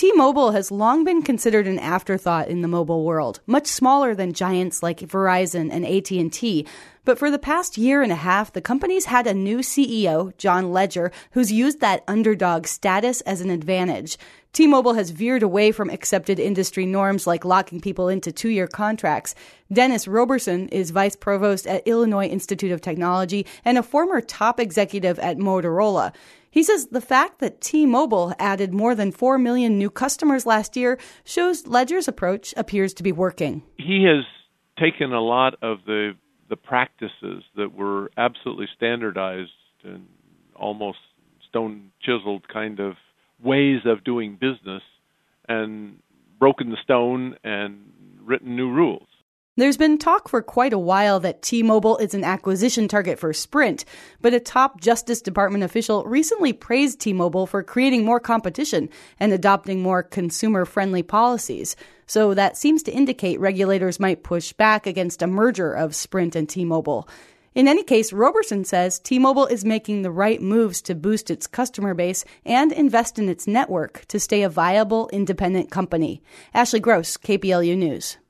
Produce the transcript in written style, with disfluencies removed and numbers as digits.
T-Mobile has long been considered an afterthought in the mobile world, much smaller than giants like Verizon and AT&T. But for the past year and a half, the company's had a new CEO, John Legere, who's used that underdog status as an advantage. T-Mobile has veered away from accepted industry norms like locking people into 2-year contracts. Dennis Roberson is vice provost at Illinois Institute of Technology and a former top executive at Motorola. He says the fact that T-Mobile added more than 4 million new customers last year shows Legere's approach appears to be working. He has taken a lot of the practices that were absolutely standardized and almost stone-chiseled kind of ways of doing business and broken the stone and written new rules. There's been talk for quite a while that T-Mobile is an acquisition target for Sprint, but a top Justice Department official recently praised T-Mobile for creating more competition and adopting more consumer-friendly policies. So that seems to indicate regulators might push back against a merger of Sprint and T-Mobile. In any case, Roberson says T-Mobile is making the right moves to boost its customer base and invest in its network to stay a viable, independent company. Ashley Gross, KPLU News.